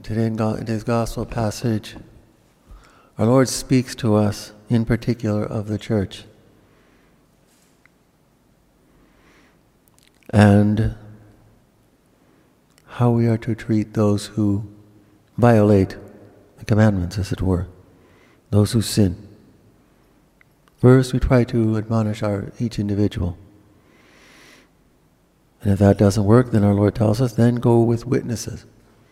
Today in today's gospel passage, our Lord speaks to us in particular of the church. And how we are to treat those who violate the commandments, as it were, those who sin. First, we try to admonish each individual. And if that doesn't work, then our Lord tells us, then go with witnesses.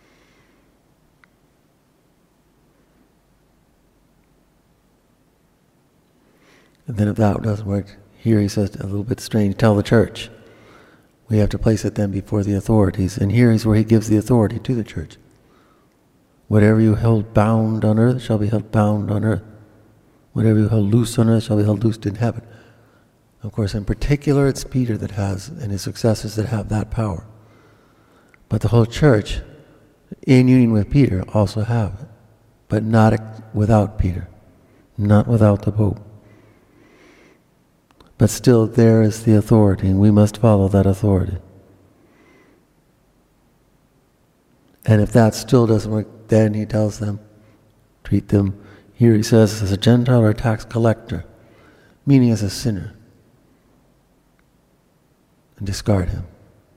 And then if that doesn't work, here he says, a little bit strange, tell the church. We have to place it then before the authorities. And here is where he gives the authority to the church. Whatever you held bound on earth shall be held bound on earth. Whatever you held loose on earth shall be held loosed in heaven. Of course, in particular, it's Peter that has, and his successors that have that power. But the whole church, in union with Peter, also have it. But not without Peter. Not without the Pope. But still, there is the authority, and we must follow that authority. And if that still doesn't work, then he tells them, treat them, here he says, as a Gentile or a tax collector, meaning as a sinner, and discard him.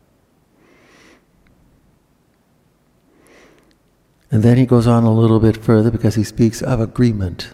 And then he goes on a little bit further because he speaks of agreement.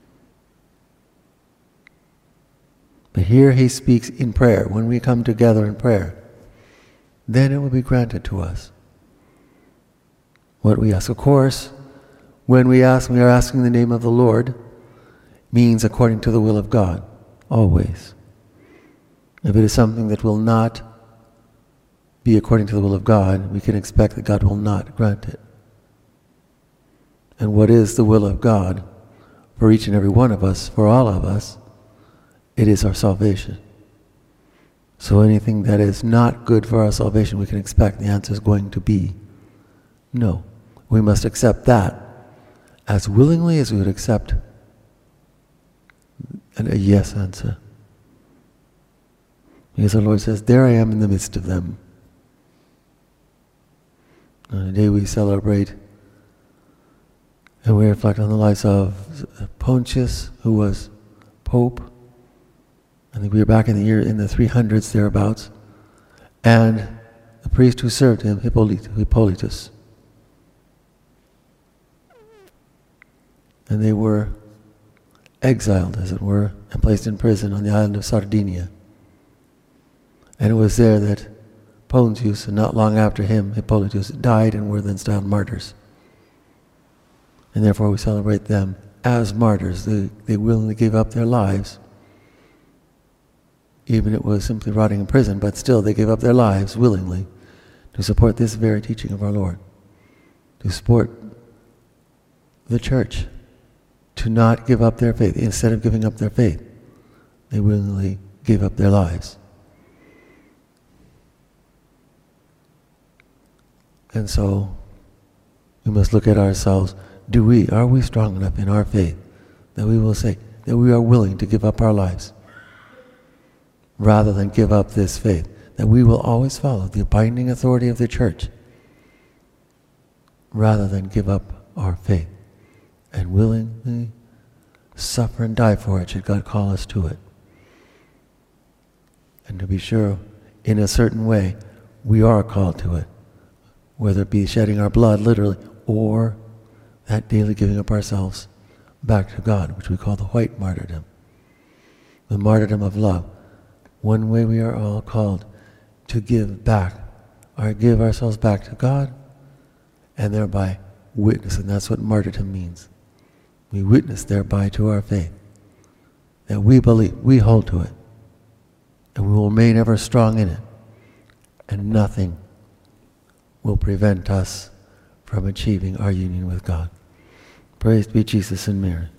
But here he speaks in prayer. When we come together in prayer, then it will be granted to us what we ask. Of course, when we ask, we are asking the name of the Lord, means according to the will of God, always. If it is something that will not be according to the will of God, we can expect that God will not grant it. And what is the will of God for each and every one of us, for all of us? It is our salvation. So anything that is not good for our salvation, we can expect the answer is going to be no. We must accept that as willingly as we would accept a yes answer. Because our Lord says, there I am in the midst of them. On the day we celebrate and we reflect on the lives of Pontius, who was Pope. I think we were back in the 300s thereabouts, and the priest who served him, Hippolytus. And they were exiled, as it were, and placed in prison on the island of Sardinia. And it was there that Pontius, and not long after him, Hippolytus, died and were then styled martyrs. And therefore we celebrate them as martyrs. They willingly gave up their lives. Even it was simply rotting in prison, but still they gave up their lives willingly to support this very teaching of our Lord, to support the church, to not give up their faith. Instead of giving up their faith, they willingly gave up their lives. And so we must look at ourselves. Are we strong enough in our faith that we will say that we are willing to give up our lives rather than give up this faith, that we will always follow the binding authority of the church rather than give up our faith and willingly suffer and die for it should God call us to it. And to be sure, in a certain way, we are called to it, whether it be shedding our blood literally or that daily giving up ourselves back to God, which we call the white martyrdom, the martyrdom of love. One way we are all called to give back, or give ourselves back to God, and thereby witness, and that's what martyrdom means. We witness thereby to our faith, that we believe, we hold to it, and we will remain ever strong in it, and nothing will prevent us from achieving our union with God. Praise be Jesus and Mary.